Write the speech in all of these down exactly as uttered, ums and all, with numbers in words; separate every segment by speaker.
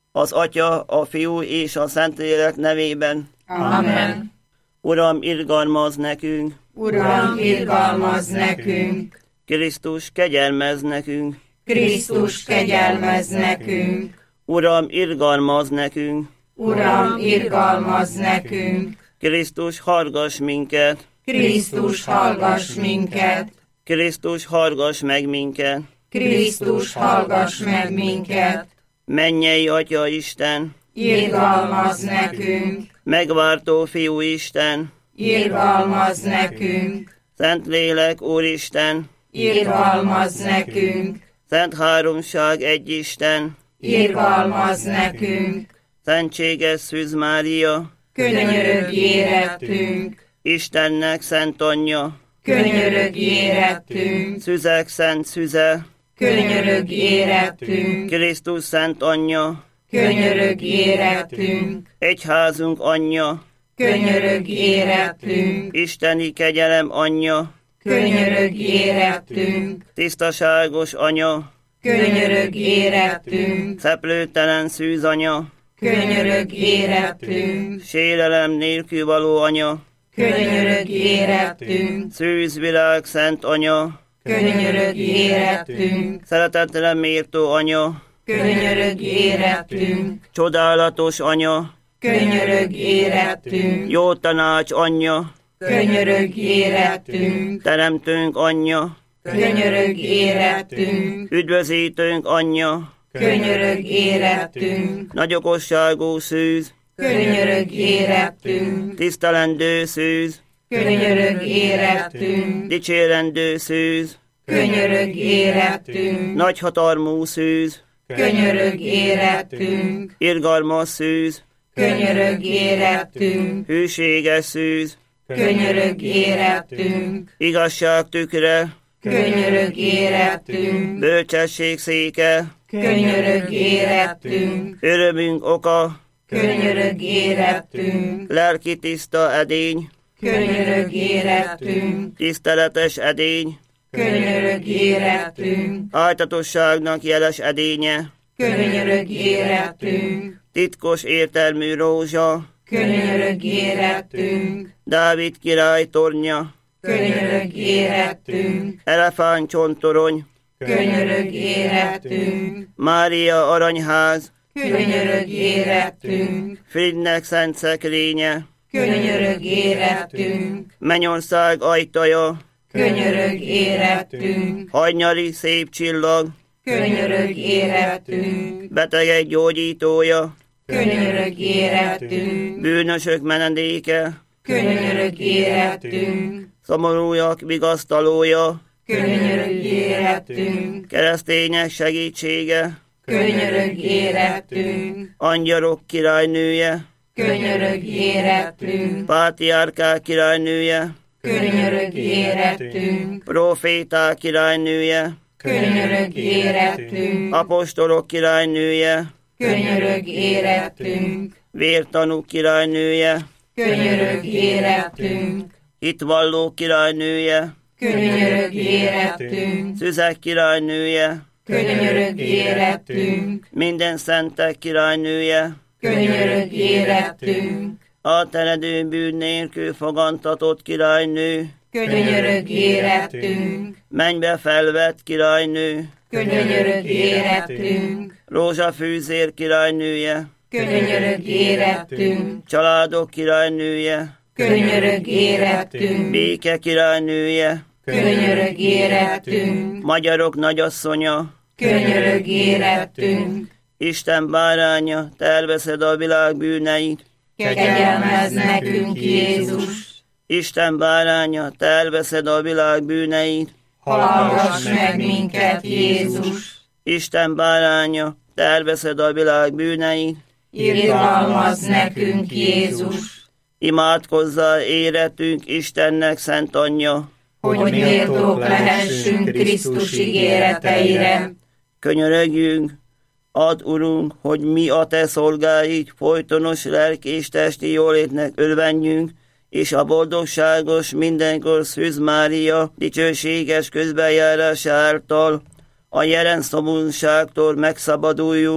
Speaker 1: Az Atya, a Fiú és a Szentlélek nevében.
Speaker 2: Amen.
Speaker 1: Uram, irgalmazz nekünk.
Speaker 2: Uram, irgalmazz nekünk.
Speaker 1: Krisztus, kegyelmezz nekünk.
Speaker 2: Krisztus, kegyelmezz nekünk.
Speaker 1: Uram, irgalmazz nekünk.
Speaker 2: Uram, irgalmazz nekünk.
Speaker 1: Krisztus, hallgass minket.
Speaker 2: Krisztus, hallgass minket.
Speaker 1: Krisztus, hallgass meg minket.
Speaker 2: Krisztus, hallgass meg minket.
Speaker 1: Mennyei Atya Isten,
Speaker 2: irgalmazz nekünk.
Speaker 1: Megváltó Fiú Isten,
Speaker 2: irgalmazz nekünk.
Speaker 1: Szentlélek Úristen,
Speaker 2: irgalmazz nekünk.
Speaker 1: Szent Háromság egy Isten,
Speaker 2: irgalmazz nekünk.
Speaker 1: Szentséges Szűz Mária,
Speaker 2: könyörögj érettünk.
Speaker 1: Istennek Szent Anyja,
Speaker 2: könyörögj érettünk.
Speaker 1: Szüzek Szent Szüze,
Speaker 2: könyörögj érettünk.
Speaker 1: Krisztus Szent Anyja,
Speaker 2: könyörögj érettünk.
Speaker 1: Egyházunk Anyja,
Speaker 2: könyörögj érettünk.
Speaker 1: Isteni kegyelem Anyja,
Speaker 2: könyörögj érettünk.
Speaker 1: Tisztaságos Anya,
Speaker 2: könyörögj érettünk.
Speaker 1: Szeplőtelen Szűz Anya,
Speaker 2: könyörögj érettünk.
Speaker 1: Sérelem nélkül való Anya,
Speaker 2: könyörögj érettünk.
Speaker 1: Szűz Világ Szent Anya,
Speaker 2: könyörögj érettünk.
Speaker 1: Szeretetre méltó Anya,
Speaker 2: könyörögj érettünk.
Speaker 1: Csodálatos Anya,
Speaker 2: könyörögj érettünk.
Speaker 1: Jó tanács Anyja,
Speaker 2: könyörögj érettünk.
Speaker 1: Teremtőnk Anyja,
Speaker 2: könyörögj érettünk.
Speaker 1: Üdvözítőnk Anyja,
Speaker 2: könyörögj érettünk.
Speaker 1: Nagyokosságú Szűz,
Speaker 2: könyörögj érettünk.
Speaker 1: tisztelendő Szűz,
Speaker 2: könyörögj érettünk.
Speaker 1: dicsérendő Szűz,
Speaker 2: könyörögj érettünk.
Speaker 1: nagyhatalmú Szűz,
Speaker 2: könyörögj érettünk.
Speaker 1: irgalmas Szűz,
Speaker 2: könyörögg érettünk.
Speaker 1: Hűséges Szűz,
Speaker 2: könyörögg érettünk.
Speaker 1: Igazság tükre,
Speaker 2: könyörög érettünk.
Speaker 1: Bölcsesség széke,
Speaker 2: könyörög érettünk.
Speaker 1: Örömünk oka,
Speaker 2: könyörög érettünk.
Speaker 1: Lelki tiszta edény,
Speaker 2: könyörög érettünk.
Speaker 1: Tiszteletes edény,
Speaker 2: könyörög érettünk.
Speaker 1: Ájtatosságnak jeles edénye,
Speaker 2: könyörög érettünk.
Speaker 1: Titkos értelmű rózsa,
Speaker 2: könyörög érettünk.
Speaker 1: Dávid király tornya,
Speaker 2: könyörög érettünk.
Speaker 1: Elefántcsontorony,
Speaker 2: könyörög érettünk.
Speaker 1: Mária aranyház,
Speaker 2: könyörög érettünk.
Speaker 1: Fridnek szent szekrénye,
Speaker 2: könyörög érettünk.
Speaker 1: Mennyország ajtaja,
Speaker 2: könyörög érettünk.
Speaker 1: hajnyali szép csillag,
Speaker 2: könyörög érettünk.
Speaker 1: betegek gyógyítója,
Speaker 2: könyörög érettünk.
Speaker 1: bűnösök menedéke,
Speaker 2: könyörög érettünk.
Speaker 1: szomorúak vigasztalója,
Speaker 2: könyörög érettünk.
Speaker 1: keresztények segítsége,
Speaker 2: könyörög érettünk.
Speaker 1: angyalok királynője,
Speaker 2: könyörög érettünk.
Speaker 1: pátriárkák királynője,
Speaker 2: könyörög érettünk.
Speaker 1: proféták királynője,
Speaker 2: könyörög érettünk.
Speaker 1: apostolok királynője,
Speaker 2: könyörög érettünk.
Speaker 1: vértanúk királynője,
Speaker 2: könyörög érettünk.
Speaker 1: hitvalló királynője,
Speaker 2: könyörög érettünk.
Speaker 1: szüzek királynője,
Speaker 2: könyörög érettünk.
Speaker 1: minden szentek királynője,
Speaker 2: könyörög érettünk.
Speaker 1: átteredő bűn nélkül fogantatott királynő,
Speaker 2: könyörög érettünk.
Speaker 1: mennybe felvett királynő,
Speaker 2: könyörög érettünk.
Speaker 1: rózsafűzér királynője,
Speaker 2: könyörög érettünk.
Speaker 1: családok királynője,
Speaker 2: könyörög érettünk.
Speaker 1: béke királynője,
Speaker 2: könyörög érettünk.
Speaker 1: magyarok nagyasszonya,
Speaker 2: könyörög érettünk.
Speaker 1: Isten báránya, te elveszed a világ bűneit,
Speaker 2: kegyelmezz nekünk, Jézus.
Speaker 1: Isten báránya, te elveszed a világ bűneit,
Speaker 2: hallgass meg minket, Jézus.
Speaker 1: Isten báránya, te elveszed a világ bűneit,
Speaker 2: irgalmazz nekünk, Jézus.
Speaker 1: imádkozzál éretünk Istennek szent anyja,
Speaker 2: hogy méltók lehessünk Krisztus ígéreteire.
Speaker 1: Könyörögjünk, add, Urunk, hogy mi a te szolgáid folytonos lelki és testi jólétnek örvenjünk, és a boldogságos mindenkor Szűz Mária dicsőséges közbenjárása által a jelen szomorúságtól megszabaduljunk,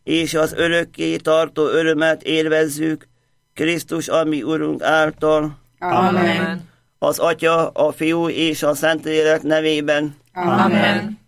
Speaker 1: és az örökké tartó örömet élvezzük Krisztus, ami Urunk által.
Speaker 2: Amen.
Speaker 1: Az Atya, a Fiú és a Szentlélek nevében.
Speaker 2: Amen.